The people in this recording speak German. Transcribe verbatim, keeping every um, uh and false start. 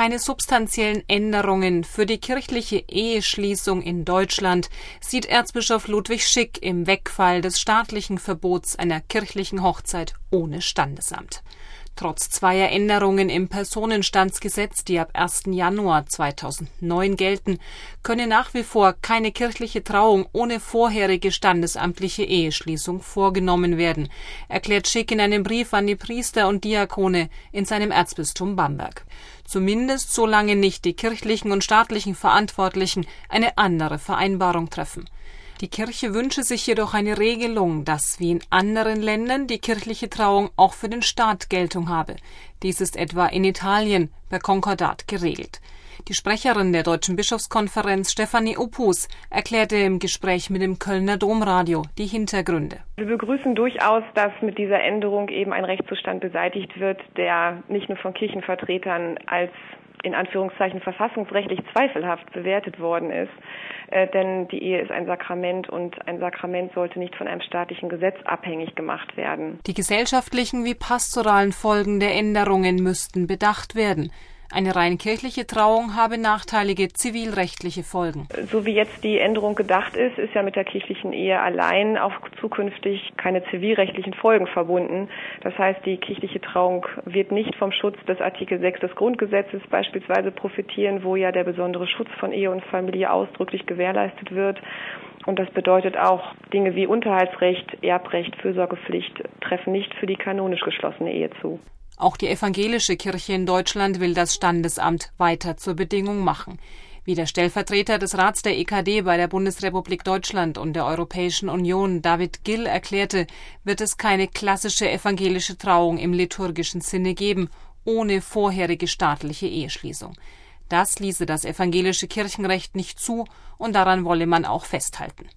Keine substanziellen Änderungen für die kirchliche Eheschließung in Deutschland sieht Erzbischof Ludwig Schick im Wegfall des staatlichen Verbots einer kirchlichen Hochzeit ohne Standesamt. Trotz zweier Änderungen im Personenstandsgesetz, die ab ersten Januar zweitausendneun gelten, könne nach wie vor keine kirchliche Trauung ohne vorherige standesamtliche Eheschließung vorgenommen werden, erklärt Schick in einem Brief an die Priester und Diakone in seinem Erzbistum Bamberg. Zumindest solange nicht die kirchlichen und staatlichen Verantwortlichen eine andere Vereinbarung treffen. Die Kirche wünsche sich jedoch eine Regelung, dass wie in anderen Ländern die kirchliche Trauung auch für den Staat Geltung habe. Dies ist etwa in Italien per Konkordat geregelt. Die Sprecherin der Deutschen Bischofskonferenz, Stefanie Opus, erklärte im Gespräch mit dem Kölner Domradio die Hintergründe. Wir begrüßen durchaus, dass mit dieser Änderung eben ein Rechtszustand beseitigt wird, der nicht nur von Kirchenvertretern als in Anführungszeichen verfassungsrechtlich zweifelhaft bewertet worden ist. Äh, denn die Ehe ist ein Sakrament und ein Sakrament sollte nicht von einem staatlichen Gesetz abhängig gemacht werden. Die gesellschaftlichen wie pastoralen Folgen der Änderungen müssten bedacht werden. Eine rein kirchliche Trauung habe nachteilige zivilrechtliche Folgen. So wie jetzt die Änderung gedacht ist, ist ja mit der kirchlichen Ehe allein auch zukünftig keine zivilrechtlichen Folgen verbunden. Das heißt, die kirchliche Trauung wird nicht vom Schutz des Artikel sechs des Grundgesetzes beispielsweise profitieren, wo ja der besondere Schutz von Ehe und Familie ausdrücklich gewährleistet wird. Und das bedeutet auch, Dinge wie Unterhaltsrecht, Erbrecht, Fürsorgepflicht treffen nicht für die kanonisch geschlossene Ehe zu. Auch die evangelische Kirche in Deutschland will das Standesamt weiter zur Bedingung machen. Wie der Stellvertreter des Rats der E K D bei der Bundesrepublik Deutschland und der Europäischen Union, David Gill, erklärte, wird es keine klassische evangelische Trauung im liturgischen Sinne geben, ohne vorherige staatliche Eheschließung. Das ließe das evangelische Kirchenrecht nicht zu und daran wolle man auch festhalten.